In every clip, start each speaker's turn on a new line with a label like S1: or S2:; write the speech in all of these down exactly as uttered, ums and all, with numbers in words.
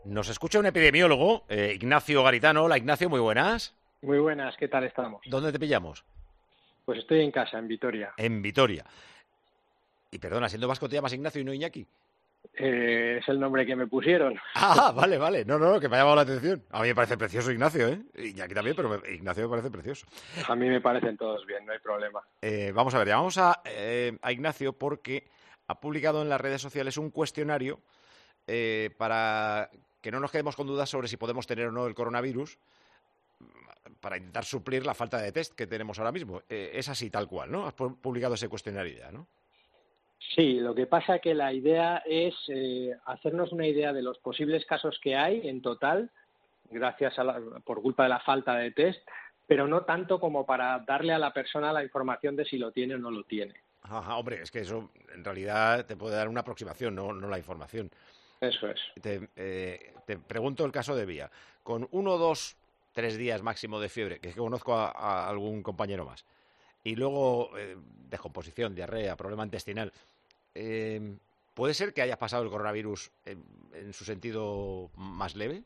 S1: Nos escucha un epidemiólogo, eh, Ignacio Garitano. Hola, Ignacio, muy buenas.
S2: Muy buenas, ¿qué tal estamos?
S1: ¿Dónde te pillamos?
S2: Pues estoy en casa, en Vitoria.
S1: En Vitoria. Y perdona, siendo vasco te llamas Ignacio y no Iñaki.
S2: Eh, es el nombre que me pusieron.
S1: Ah, vale, vale. No, no, que me ha llamado la atención. A mí me parece precioso Ignacio, ¿eh? Iñaki también, pero me- Ignacio me parece precioso.
S2: A mí me parecen todos bien, no hay problema.
S1: Eh, vamos a ver, llamamos a, eh, a Ignacio porque ha publicado en las redes sociales un cuestionario eh, para que no nos quedemos con dudas sobre si podemos tener o no el coronavirus, para intentar suplir la falta de test que tenemos ahora mismo. Eh, es así, tal cual, ¿no? Has pu- publicado ese cuestionario ya, ¿no?
S2: Sí, lo que pasa que la idea es eh, hacernos una idea de los posibles casos que hay en total, gracias a la, por culpa de la falta de test, pero no tanto como para darle a la persona la información de si lo tiene o no lo tiene.
S1: Ajá, hombre, es que eso en realidad te puede dar una aproximación, no, no la información.
S2: Eso es.
S1: Te, eh, te pregunto el caso de Vía. Con uno, dos, tres días máximo de fiebre, que es que conozco a, a algún compañero más, y luego eh, descomposición, diarrea, problema intestinal, eh, ¿puede ser que hayas pasado el coronavirus en, en su sentido más leve?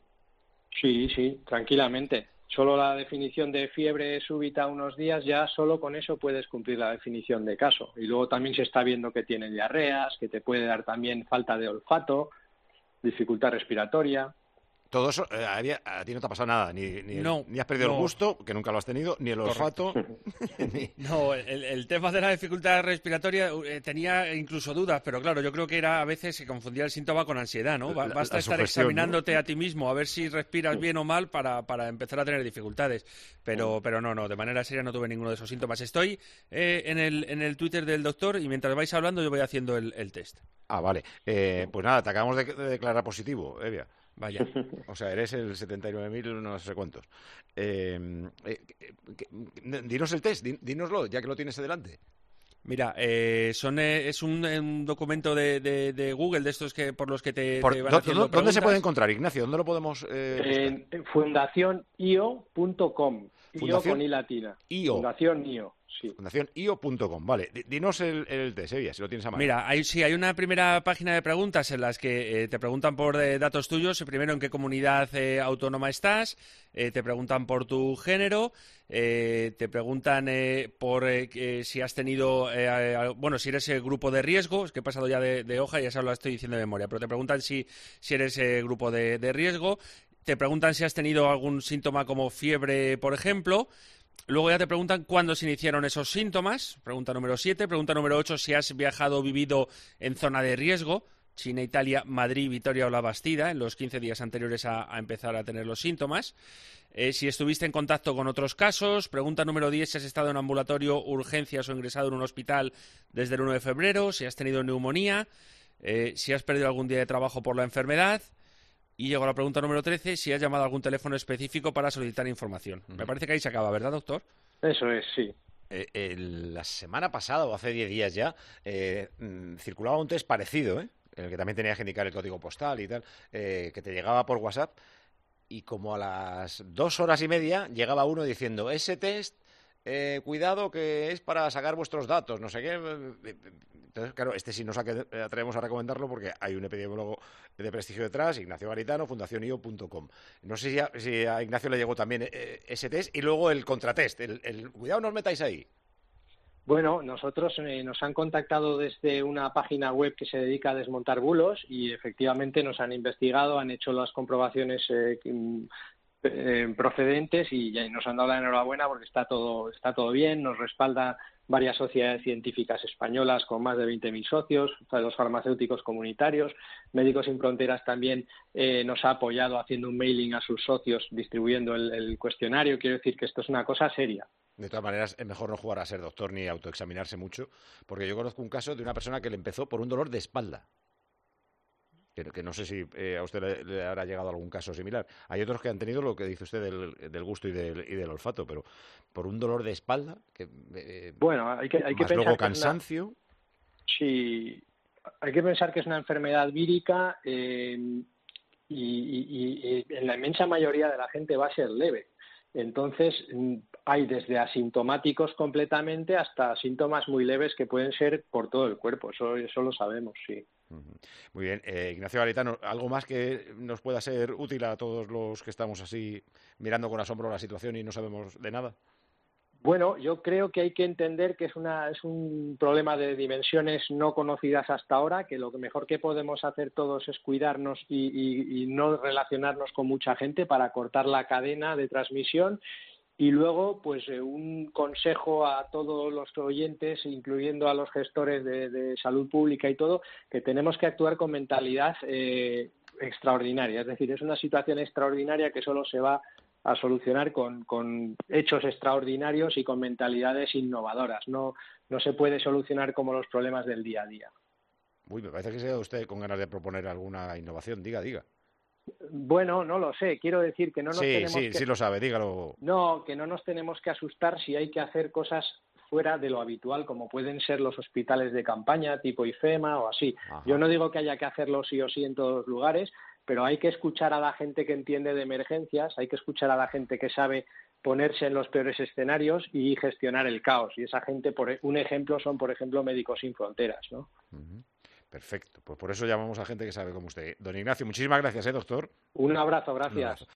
S2: Sí, sí, tranquilamente. Solo la definición de fiebre súbita unos días, ya solo con eso puedes cumplir la definición de caso. Y luego también se está viendo que tiene diarreas, que te puede dar también falta de olfato, dificultad respiratoria.
S1: Todo eso, eh, a, a ti no te ha pasado nada, ni, ni, el-
S3: No,
S1: ni has perdido el
S3: no,
S1: gusto, que nunca lo has tenido, ni el
S3: correcto.
S1: olfato, ni...
S3: No, el, el tema de la dificultad respiratoria eh, tenía incluso dudas, pero claro, yo creo que era a veces se confundía el síntoma con ansiedad, ¿no? Ba-
S1: la,
S3: Basta
S1: la
S3: estar
S1: sugestión, ¿no?
S3: examinándote a ti mismo a ver si respiras bien o mal para, para empezar a tener dificultades. Pero, pero no, no, de manera seria no tuve ninguno de esos síntomas. Estoy eh, en el, en el Twitter del doctor y mientras vais hablando yo voy haciendo el, el test.
S1: Ah, vale. Eh, pues nada, te acabamos de, de declarar positivo, Evia.
S3: Vaya.
S1: O sea, eres el setenta y nueve mil no sé cuántos. Eh, eh, que- dinos el test, di- dínoslo, ya que lo tienes delante.
S3: Mira, eh, son, eh, es un, un documento de, de, de Google, de estos que por los que te,
S1: Por-
S3: te van
S1: ¿dó-
S3: haciendo
S1: dó- ¿Dónde se
S3: preguntas.
S1: puede encontrar, Ignacio? ¿Dónde lo podemos eh, buscar?
S2: En fundación i o punto com, I O
S1: Fundación
S2: con I latina.
S1: I O.
S2: Fundación I O, sí.
S1: fundación i o punto com. Vale, di- dinos el, el test, Evia, si lo tienes a mano.
S3: Mira, hay, sí, hay una primera página de preguntas en las que eh, te preguntan por eh, datos tuyos. Primero, en qué comunidad eh, autónoma estás. Eh, te preguntan por tu género. Eh, te preguntan eh, por eh, que si has tenido, eh, eh, bueno, si eres el grupo de riesgo. Es que he pasado ya de, de hoja y ya se lo estoy diciendo de memoria. Pero te preguntan si, si eres eh, grupo de, de riesgo. Te preguntan si has tenido algún síntoma como fiebre, por ejemplo. Luego ya te preguntan cuándo se iniciaron esos síntomas, pregunta número siete. Pregunta número ocho, si has viajado o vivido en zona de riesgo, China, Italia, Madrid, Vitoria o La Bastida, en los quince días anteriores a, a empezar a tener los síntomas. Eh, si estuviste en contacto con otros casos. Pregunta número diez, si has estado en ambulatorio, urgencias o ingresado en un hospital desde el uno de febrero, si has tenido neumonía, eh, si has perdido algún día de trabajo por la enfermedad. Y llegó la pregunta número trece, si has llamado a algún teléfono específico para solicitar información. Me parece que ahí se acaba, ¿verdad, doctor?
S2: Eso es, sí.
S1: Eh, el- la semana pasada, o hace diez días ya, eh, mm, circulaba un test parecido, ¿eh? En el que también tenías que indicar el código postal y tal, eh, que te llegaba por WhatsApp, y como a las dos horas y media llegaba uno diciendo, ese test, eh, cuidado que es para sacar vuestros datos, no sé qué. Entonces, claro, este sí nos atrevemos a recomendarlo porque hay un epidemiólogo de prestigio detrás, Ignacio Garitano, fundación i o punto com. No sé si a, si a Ignacio le llegó también eh, ese test y luego el contratest, el, el cuidado no os metáis ahí.
S2: Bueno, nosotros eh, nos han contactado desde una página web que se dedica a desmontar bulos y efectivamente nos han investigado, han hecho las comprobaciones eh, eh, procedentes y ya nos han dado la enhorabuena porque está todo está todo bien, nos respalda varias sociedades científicas españolas con más de veinte mil socios, los farmacéuticos comunitarios, Médicos Sin Fronteras también eh, nos ha apoyado haciendo un mailing a sus socios, distribuyendo el, el cuestionario. Quiero decir que esto es una cosa seria.
S1: De todas maneras, es mejor no jugar a ser doctor ni autoexaminarse mucho, porque yo conozco un caso de una persona que le empezó por un dolor de espalda. Que, que no sé si eh, a usted le, le habrá llegado algún caso similar. Hay otros que han tenido lo que dice usted del, del gusto y del, y del olfato, pero por un dolor de espalda, que, eh,
S2: bueno, hay que, hay que
S1: más
S2: pensar
S1: luego
S2: que es una-
S1: cansancio.
S2: Sí, hay que pensar que es una enfermedad vírica eh, y, y- y en la inmensa mayoría de la gente va a ser leve. Entonces, mm, hay desde asintomáticos completamente hasta síntomas muy leves que pueden ser por todo el cuerpo. Eso, eso lo sabemos, sí.
S1: Muy bien. Eh, Ignacio Garitano, ¿algo más que nos pueda ser útil a todos los que estamos así mirando con asombro la situación y no sabemos de nada?
S2: Bueno, yo creo que hay que entender que es, una, es un problema de dimensiones no conocidas hasta ahora, que lo mejor que podemos hacer todos es cuidarnos y, y, y no relacionarnos con mucha gente para cortar la cadena de transmisión. Y luego, pues eh, un consejo a todos los oyentes, incluyendo a los gestores de, de salud pública y todo, que tenemos que actuar con mentalidad eh, extraordinaria. Es decir, es una situación extraordinaria que solo se va a solucionar con, con hechos extraordinarios y con mentalidades innovadoras. No, no se puede solucionar como los problemas del día a día.
S1: Uy, me parece que se da usted con ganas de proponer alguna innovación. Diga, diga.
S2: Bueno, no lo sé. Quiero decir que no nos
S1: sí,
S2: tenemos
S1: sí,
S2: que...
S1: sí lo sabe, dígalo.
S2: No, que no nos tenemos que asustar si hay que hacer cosas fuera de lo habitual, como pueden ser los hospitales de campaña, tipo IFEMA o así. Ajá. Yo no digo que haya que hacerlo sí o sí en todos los lugares, pero hay que escuchar a la gente que entiende de emergencias, hay que escuchar a la gente que sabe ponerse en los peores escenarios y gestionar el caos. Y esa gente, por un ejemplo, son, por ejemplo, Médicos Sin Fronteras, ¿no?
S1: Uh-huh. Perfecto, pues por eso llamamos a gente que sabe como usted. Don Ignacio, muchísimas gracias, ¿eh, doctor?
S2: Un abrazo, gracias.
S1: Un abrazo.